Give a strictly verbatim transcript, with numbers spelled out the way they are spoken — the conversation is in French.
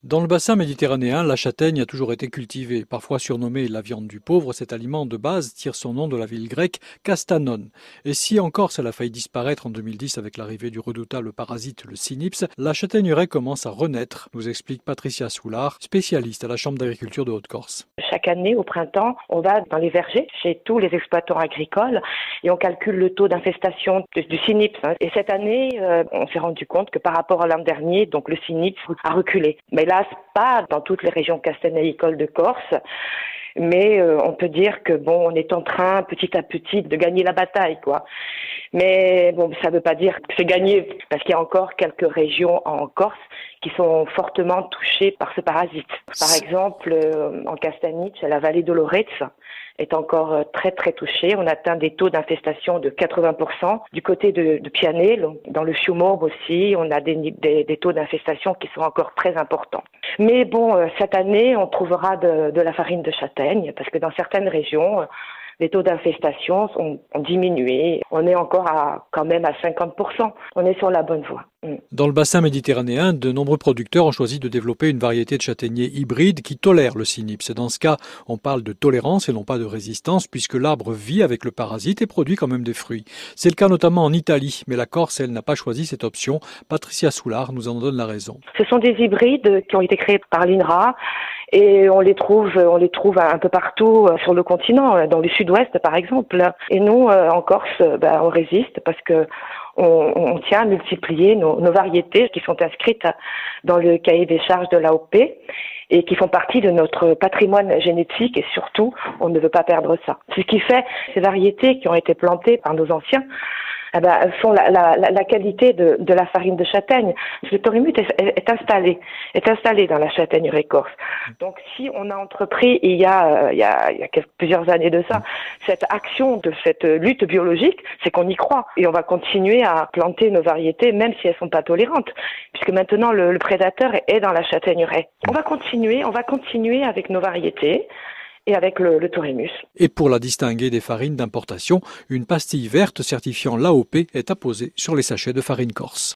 Dans le bassin méditerranéen, la châtaigne a toujours été cultivée. Parfois surnommée la viande du pauvre, cet aliment de base tire son nom de la ville grecque Castanone. Et si en Corse elle a failli disparaître en deux mille dix avec l'arrivée du redoutable parasite le cynips, la châtaigneraie commence à renaître, nous explique Patricia Soulard, spécialiste à la Chambre d'agriculture de Haute-Corse. Chaque année, au printemps, on va dans les vergers, chez tous les exploitants agricoles, et on calcule le taux d'infestation du cynips. Et cette année, euh, on s'est rendu compte que par rapport à l'an dernier, donc le cynips a reculé. Mais là, pas dans toutes les régions castagnicoles de Corse, mais euh, on peut dire que bon, on est en train petit à petit de gagner la bataille, quoi. Mais bon, ça ne veut pas dire que c'est gagné, parce qu'il y a encore quelques régions en Corse qui sont fortement touchées par ce parasite. Par exemple, euh, en Castagnice, la vallée Dolorez est encore très très touchée. On atteint des taux d'infestation de quatre-vingts pour cent. Du côté de, de Piané, dans le Fiumorbe aussi, on a des, des, des taux d'infestation qui sont encore très importants. Mais bon, euh, cette année, on trouvera de, de la farine de châtaigne, parce que dans certaines régions, les taux d'infestation ont, ont diminué. On est encore à, quand même à cinquante pour cent. On est sur la bonne voie. Dans le bassin méditerranéen, de nombreux producteurs ont choisi de développer une variété de châtaigniers hybrides qui tolèrent le cynips. Dans ce cas, on parle de tolérance et non pas de résistance, puisque l'arbre vit avec le parasite et produit quand même des fruits. C'est le cas notamment en Italie, mais la Corse, elle, n'a pas choisi cette option. Patricia Soulard nous en donne la raison. Ce sont des hybrides qui ont été créés par l'I N R A et on les trouve, on les trouve un peu partout sur le continent, dans le sud-ouest par exemple. Et nous, en Corse, ben, on résiste parce que On, on tient à multiplier nos, nos variétés qui sont inscrites dans le cahier des charges de l'A O P et qui font partie de notre patrimoine génétique et surtout, on ne veut pas perdre ça. Ce qui fait ces variétés qui ont été plantées par nos anciens eh ben, font la, la, la qualité de, de la farine de châtaigne. Le Torimut est, est installé, est installé dans la châtaigneraie corse. Donc, si on a entrepris il y a, il y a, il y a quelques, plusieurs années de ça, cette action de cette lutte biologique, c'est qu'on y croit et on va continuer à planter nos variétés, même si elles sont pas tolérantes, puisque maintenant le, le prédateur est dans la châtaigneraie. On va continuer, on va continuer avec nos variétés. Et avec le, le Torémus. Et pour la distinguer des farines d'importation, une pastille verte certifiant l'A O P est apposée sur les sachets de farine corse.